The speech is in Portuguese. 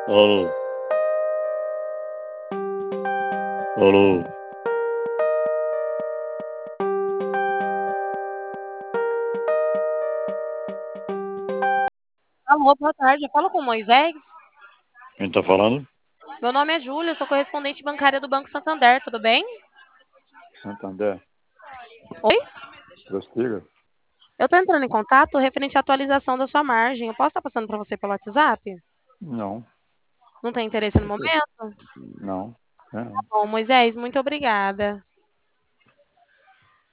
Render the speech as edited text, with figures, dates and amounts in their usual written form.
Alô, alô, Alô, boa tarde. Eu falo com o Moisés. quem tá falando? Meu nome é Júlia, eu sou correspondente bancária do Banco Santander, tudo bem? Santander, Oi? prossiga? Eu estou entrando em contato referente à atualização da sua margem. Eu posso estar passando para você pelo WhatsApp? Não, Não tem interesse no por quê? momento? Não, é não. Bom, Moisés, muito obrigada.